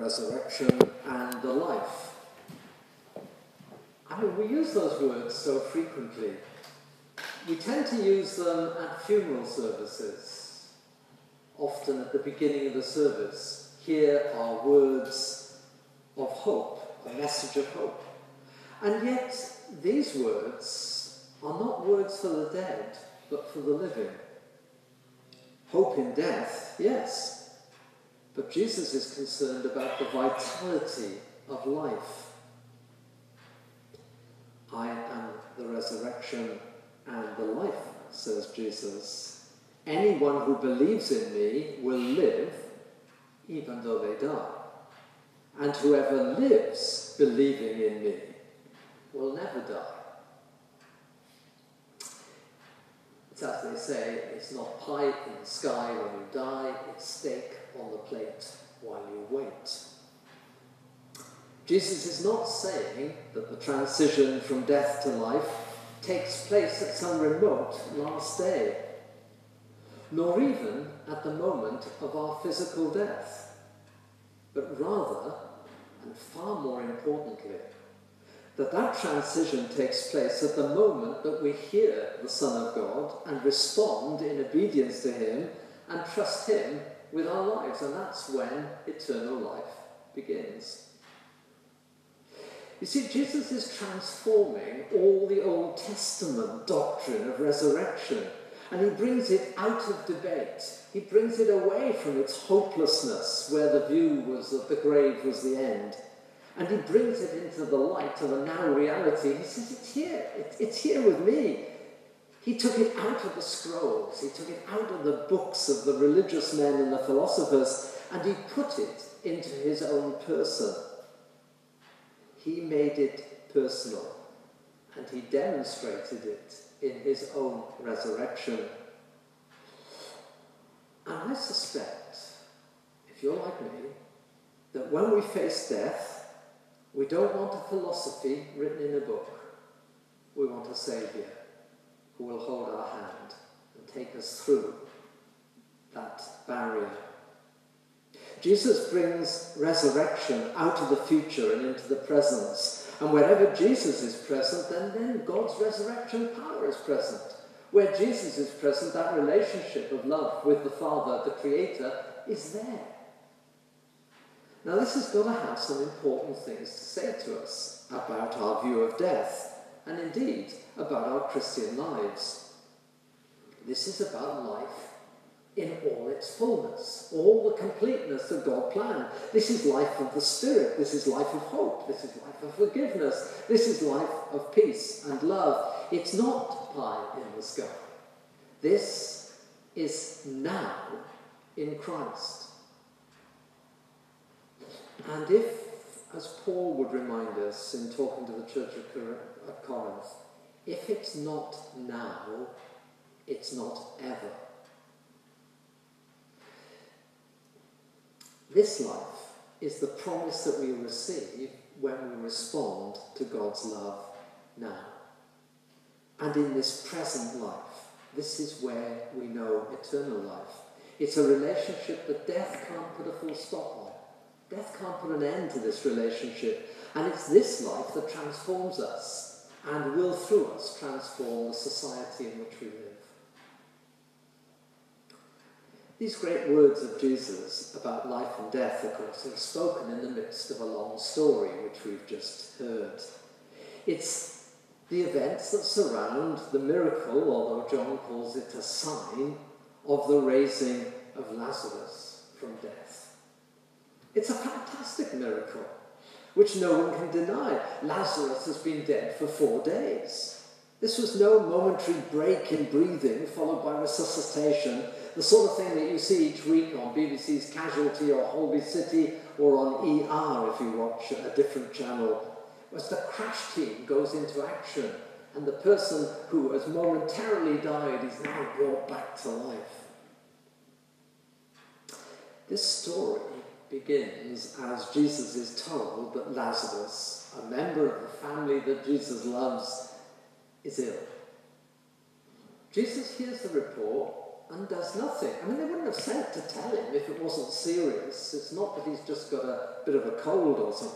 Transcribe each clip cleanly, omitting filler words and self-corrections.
resurrection and the life. I mean, we use those words so frequently. We tend to use them at funeral services, often at the beginning of the service. Here are words of hope, a message of hope. And yet, these words are not words for the dead, but for the living. Hope in death, yes, but Jesus is concerned about the vitality of life. I am the resurrection and the life, says Jesus. Anyone who believes in me will live even though they die. And whoever lives believing in me will never die. It's as they say, it's not pie in the sky when you die, it's steak on the plate while you wait. Jesus is not saying that the transition from death to life takes place at some remote last day, nor even at the moment of our physical death, but rather, and far more importantly, that transition takes place at the moment that we hear the Son of God and respond in obedience to him and trust him with our lives, and that's when eternal life begins. You see, Jesus is transforming all the Old Testament doctrine of resurrection, and he brings it out of debate. He brings it away from its hopelessness, where the view was that the grave was the end, and he brings it into the light of a now reality. He says, it's here with me. He took it out of the scrolls, he took it out of the books of the religious men and the philosophers, and he put it into his own person. He made it personal, and he demonstrated it in his own resurrection. And I suspect, if you're like me, that when we face death, we don't want a philosophy written in a book. We want a Saviour who will hold our hand and take us through that barrier. Jesus brings resurrection out of the future and into the present. And wherever Jesus is present, then God's resurrection power is present. Where Jesus is present, that relationship of love with the Father, the Creator, is there. Now this has got to have some important things to say to us about our view of death, and indeed about our Christian lives. This is about life in all its fullness, all the completeness of God's plan. This is life of the Spirit. This is life of hope. This is life of forgiveness. This is life of peace and love. It's not pie in the sky. This is now in Christ. And if, as Paul would remind us in talking to the church of Corinth, if it's not now, it's not ever. This life is the promise that we receive when we respond to God's love now. And in this present life, this is where we know eternal life. It's a relationship that death can't put a full stop on. Death can't put an end to this relationship. And it's this life that transforms us and will through us transform the society in which we live. These great words of Jesus about life and death, of course, are spoken in the midst of a long story which we've just heard. It's the events that surround the miracle, although John calls it a sign, of the raising of Lazarus from death. It's a fantastic miracle, which no one can deny. Lazarus has been dead for 4 days. This was no momentary break in breathing followed by resuscitation, the sort of thing that you see each week on BBC's Casualty or Holby City or on ER if you watch a different channel, as the crash team goes into action and the person who has momentarily died is now brought back to life. This story begins as Jesus is told that Lazarus, a member of the family that Jesus loves, is ill. Jesus hears the report and does nothing. I mean, they wouldn't have sent to tell him if it wasn't serious. It's not that he's just got a bit of a cold or something.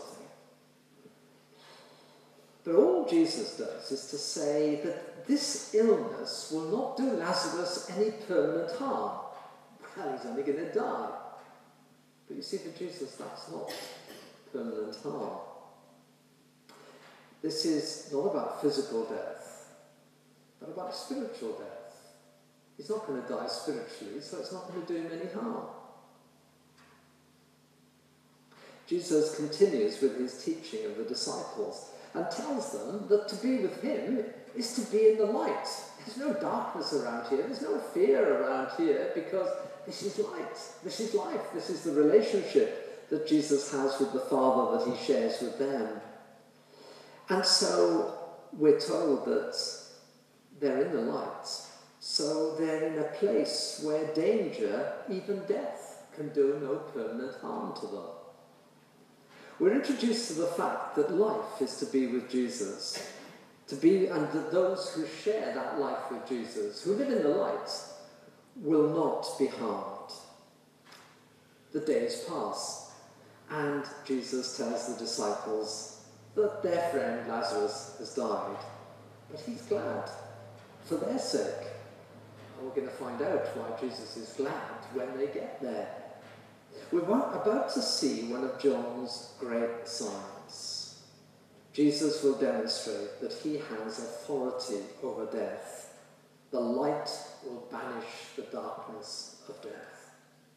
But all Jesus does is to say that this illness will not do Lazarus any permanent harm. Well, he's only going to die. But you see, for Jesus, that's not permanent harm. This is not about physical death, but about spiritual death. He's not going to die spiritually, so it's not going to do him any harm. Jesus continues with his teaching of the disciples and tells them that to be with him is to be in the light. There's no darkness around here, there's no fear around here, because this is light, this is life, this is the relationship that Jesus has with the Father that he shares with them. And so we're told that they're in the light, so they're in a place where danger, even death, can do no permanent harm to them. We're introduced to the fact that life is to be with Jesus, and that those who share that life with Jesus, who live in the light, will not be harmed. The days pass, and Jesus tells the disciples that their friend Lazarus has died, but he's glad for their sake. And we're going to find out why Jesus is glad when they get there. We're about to see one of John's great signs. Jesus will demonstrate that he has authority over death. The light will banish the darkness of death.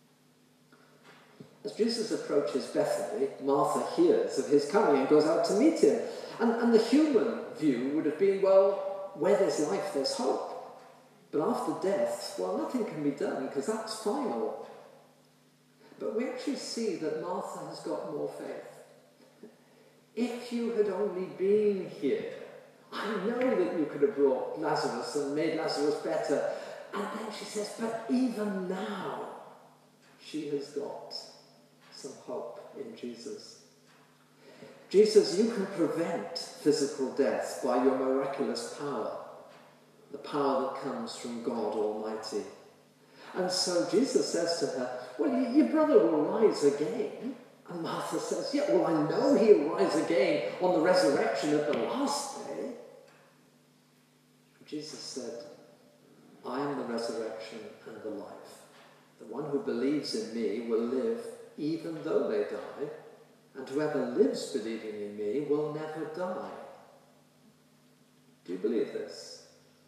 As Jesus approaches Bethany, Martha hears of his coming and goes out to meet him. And the human view would have been, well, where there's life, there's hope. But after death, well, nothing can be done because that's final. But we actually see that Martha has got more faith. If you had only been here, I know that you could have brought Lazarus and made Lazarus better. And then she says, but even now, she has got some hope in Jesus. Jesus, you can prevent physical death by your miraculous power, the power that comes from God Almighty. And so Jesus says to her, well, your brother will rise again. And Martha says, yeah, well, I know he'll rise again on the resurrection at the last day. And Jesus said, I am the resurrection and the life. The one who believes in me will live even though they die, and whoever lives believing in me will never die. Do you believe this?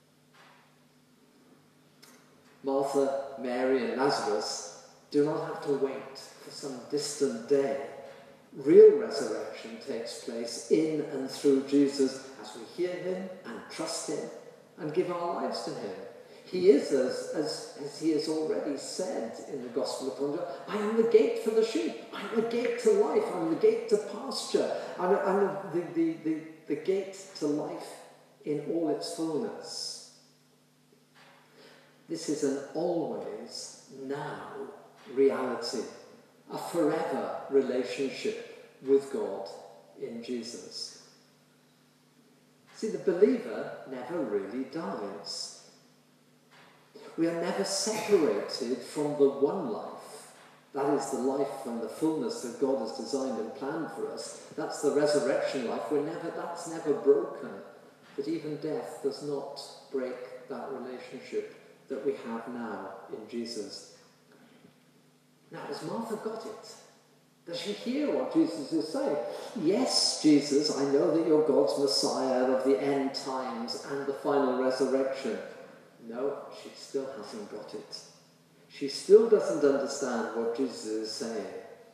Martha, Mary, and Lazarus do not have to wait for some distant day. Real resurrection takes place in and through Jesus as we hear him and trust him and give our lives to him. He is, as he has already said in the Gospel of John, I am the gate for the sheep. I'm the gate to life. I'm the gate to pasture. I'm the gate to life in all its fullness. This is an always now reality, a forever relationship with God in Jesus. See, the believer never really dies. We are never separated from the one life. That is the life and the fullness that God has designed and planned for us. That's the resurrection life. That's never broken. But even death does not break that relationship that we have now in Jesus. Now, has Martha got it? Does she hear what Jesus is saying? Yes, Jesus, I know that you're God's Messiah of the end times and the final resurrection. No, she still hasn't got it. She still doesn't understand what Jesus is saying.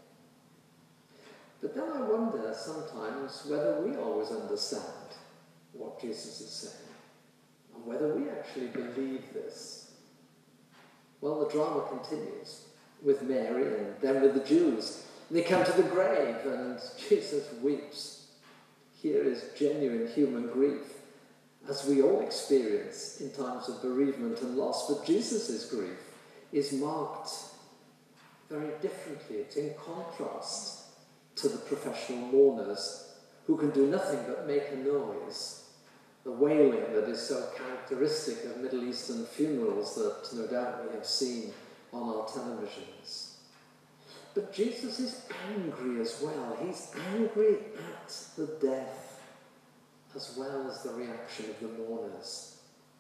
But then I wonder sometimes whether we always understand what Jesus is saying and whether we actually believe this. Well, the drama continues with Mary and then with the Jews. They come to the grave and Jesus weeps. Here is genuine human grief, as we all experience in times of bereavement and loss. But Jesus' grief is marked very differently. It's in contrast to the professional mourners who can do nothing but make a noise. The wailing that is so characteristic of Middle Eastern funerals that no doubt we have seen on our televisions. But Jesus is angry as well. He's angry at the death as well as the reaction of the mourners.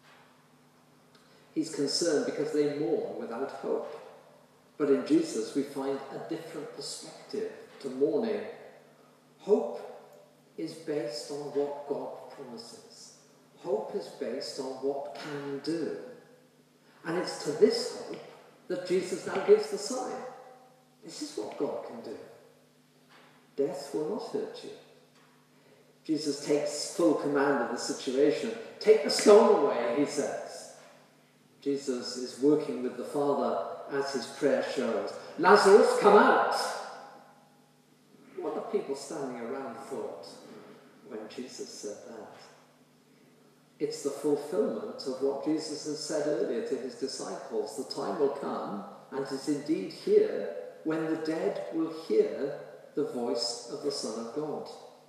He's concerned because they mourn without hope. But in Jesus we find a different perspective to mourning. Hope is based on what God promises. Hope is based on what can do. And it's to this hope that Jesus now gives the sign. This is what God can do. Death will not hurt you. Jesus takes full command of the situation. Take the stone away, he says. Jesus is working with the Father as his prayer shows. Lazarus, come out! What the people standing around thought when Jesus said that? It's the fulfillment of what Jesus has said earlier to his disciples. The time will come, and is indeed here, when the dead will hear the voice of the Son of God.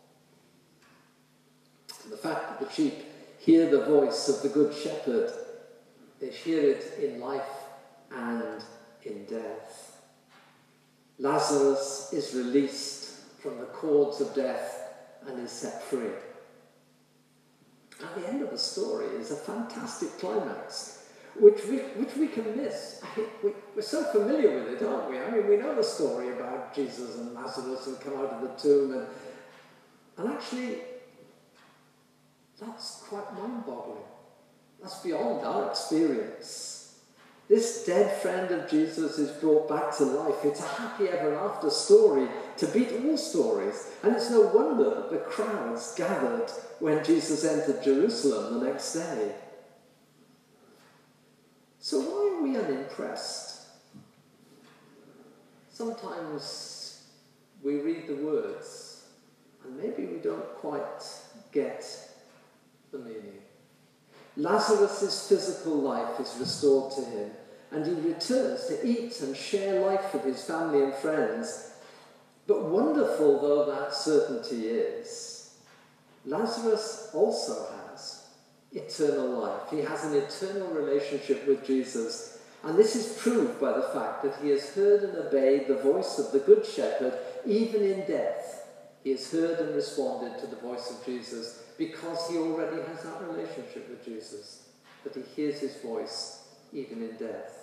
And the fact that the sheep hear the voice of the Good Shepherd, they hear it in life and in death. Lazarus is released from the cords of death and is set free. At the end of the story is a fantastic climax, which we can miss. We're so familiar with it, aren't we? I mean, we know the story about Jesus and Lazarus and come out of the tomb, and actually, that's quite mind-boggling. That's beyond our experience. This dead friend of Jesus is brought back to life. It's a happy ever after story to beat all stories. And it's no wonder that the crowds gathered when Jesus entered Jerusalem the next day. So why are we unimpressed? Sometimes we read the words and maybe we don't quite get the meaning. Lazarus' physical life is restored to him, and he returns to eat and share life with his family and friends. But wonderful though that certainty is, Lazarus also has eternal life. He has an eternal relationship with Jesus, and this is proved by the fact that he has heard and obeyed the voice of the Good Shepherd even in death. He has heard and responded to the voice of Jesus because he already has that relationship with Jesus, that he hears his voice even in death.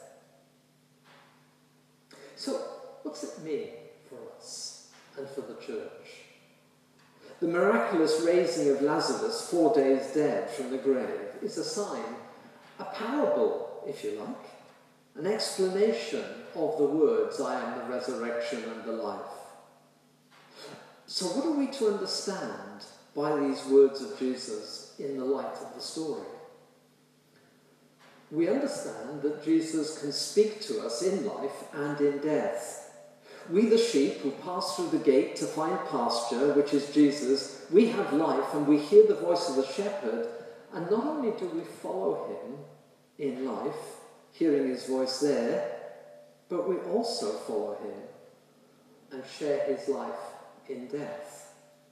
So, what's it mean for us and for the church? The miraculous raising of Lazarus, 4 days dead from the grave, is a sign, a parable, if you like, an explanation of the words, I am the resurrection and the life. So what are we to understand by these words of Jesus in the light of the story? We understand that Jesus can speak to us in life and in death. We, the sheep who pass through the gate to find pasture, which is Jesus, we have life and we hear the voice of the shepherd, and not only do we follow him in life, hearing his voice there, but we also follow him and share his life in death.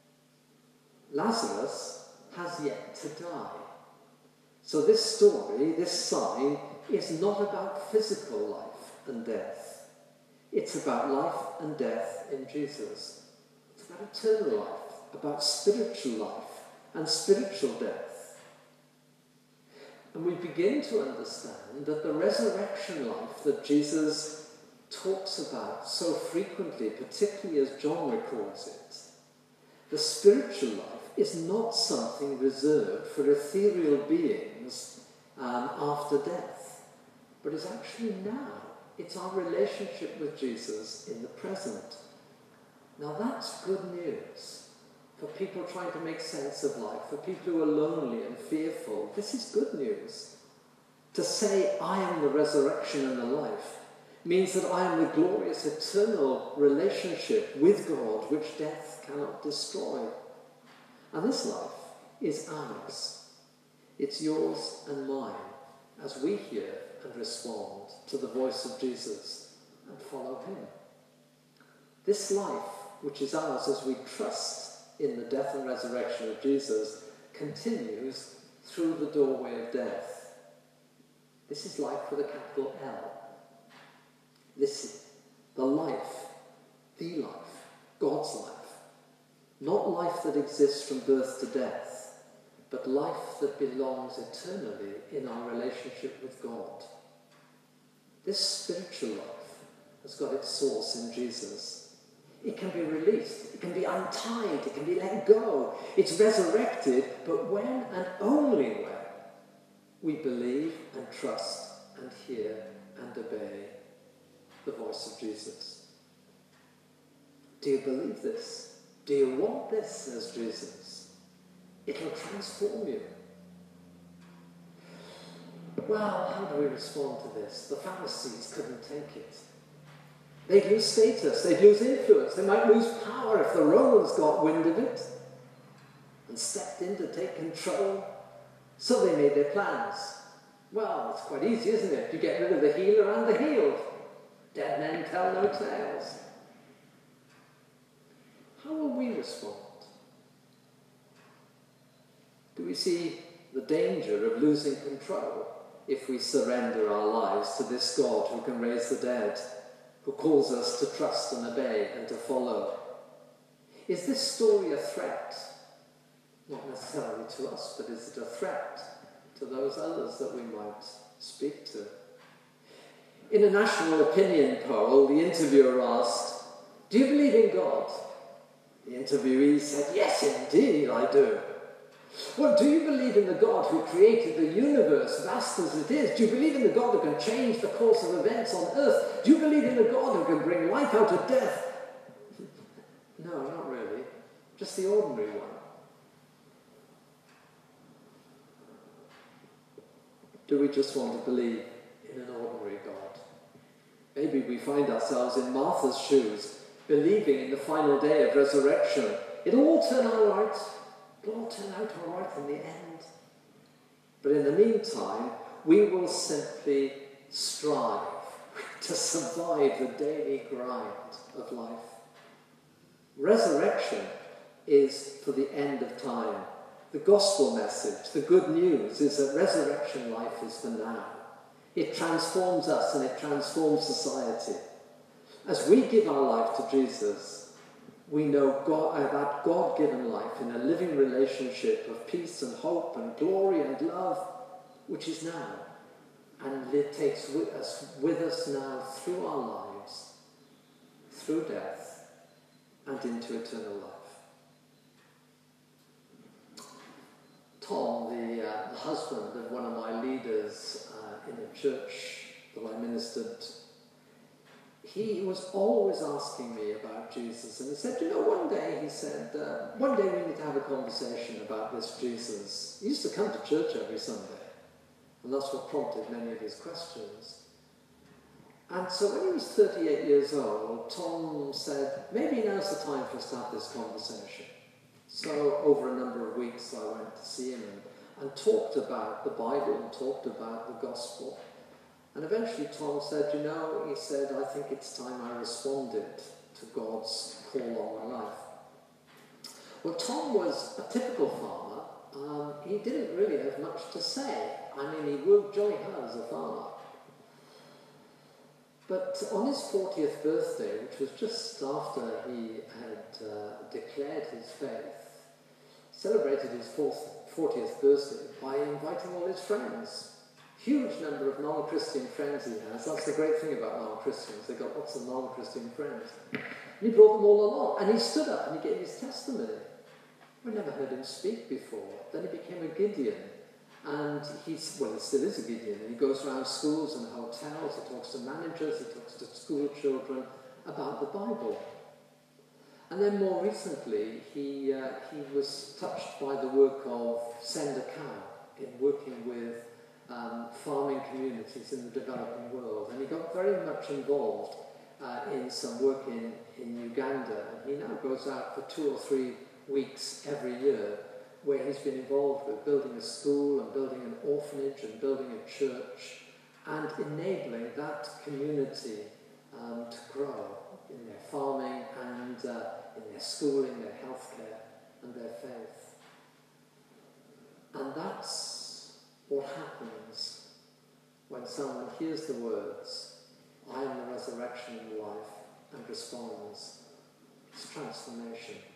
Lazarus has yet to die. So this story, this sign, is not about physical life and death. It's about life and death in Jesus. It's about eternal life, about spiritual life and spiritual death. And we begin to understand that the resurrection life that Jesus talks about so frequently, particularly as John records it, the spiritual life is not something reserved for ethereal beings after death, but is actually now. It's our relationship with Jesus in the present. Now that's good news for people trying to make sense of life, for people who are lonely and fearful. This is good news. To say, I am the resurrection and the life, means that I am the glorious eternal relationship with God which death cannot destroy. And this life is ours. It's yours and mine as we hear and respond to the voice of Jesus and follow him. This life, which is ours as we trust in the death and resurrection of Jesus, continues through the doorway of death. This is life with a capital L. This is the life, God's life. Not life that exists from birth to death, but life that belongs eternally in our relationship with God. This spiritual life has got its source in Jesus. It can be released, it can be untied, it can be let go. It's resurrected, but when and only when we believe and trust and hear and obey the voice of Jesus. Do you believe this? Do you want this, says Jesus? It'll transform you. Well, how do we respond to this? The Pharisees couldn't take it. They'd lose status, they'd lose influence, they might lose power if the Romans got wind of it and stepped in to take control. So they made their plans. Well, it's quite easy, isn't it? You get rid of the healer and the healed. Dead men tell no tales. How will we respond? Do we see the danger of losing control if we surrender our lives to this God who can raise the dead, who calls us to trust and obey and to follow? Is this story a threat? Not necessarily to us, but is it a threat to those others that we might speak to? In a national opinion poll, the interviewer asked, "Do you believe in God?" The interviewee said, "Yes, indeed, I do." "Well, do you believe in the God who created the universe, vast as it is? Do you believe in the God who can change the course of events on earth? Do you believe in the God who can bring life out of death?" "No, not really. Just the ordinary one." Do we just want to believe in an ordinary God? Maybe we find ourselves in Martha's shoes, believing in the final day of resurrection. It'll all turn out right. It'll all turn out all right in the end. But in the meantime, we will simply strive to survive the daily grind of life. Resurrection is for the end of time. The gospel message, the good news, is that resurrection life is for now. It transforms us and it transforms society. As we give our life to Jesus, we know that God-given life in a living relationship of peace and hope and glory and love, which is now, and it takes with us now through our lives, through death, and into eternal life. Tom, the husband of one of my leaders in the church that I ministered, he was always asking me about Jesus. And he said, one day we need to have a conversation about this Jesus. He used to come to church every Sunday. And that's what prompted many of his questions. And so when he was 38 years old, Tom said, maybe now's the time for us to have this conversation. So over a number of weeks I went to see him and talked about the Bible and talked about the gospel. And eventually Tom said, he said, I think it's time I responded to God's call on my life. Well, Tom was a typical farmer. He didn't really have much to say. He worked jolly hard as a farmer. But on his 40th birthday, which was just after he had declared his faith, celebrated his 40th birthday by inviting all his friends. Huge number of non-Christian friends he has. That's the great thing about non-Christians. They've got lots of non-Christian friends. And he brought them all along. And he stood up and he gave his testimony. We never heard him speak before. Then he became a Gideon. And he still is a Gideon. And he goes around schools and hotels. He talks to managers. He talks to school children about the Bible. And then more recently, he was touched by the work of Send a Cow in working with farming communities in the developing world. And he got very much involved in some work in Uganda. And he now goes out for 2 or 3 weeks every year where he's been involved with building a school and building an orphanage and building a church and enabling that community to grow in their farming and in their schooling, their healthcare and their faith. And that's what happens when someone hears the words, I am the resurrection and life, and responds. It's transformation.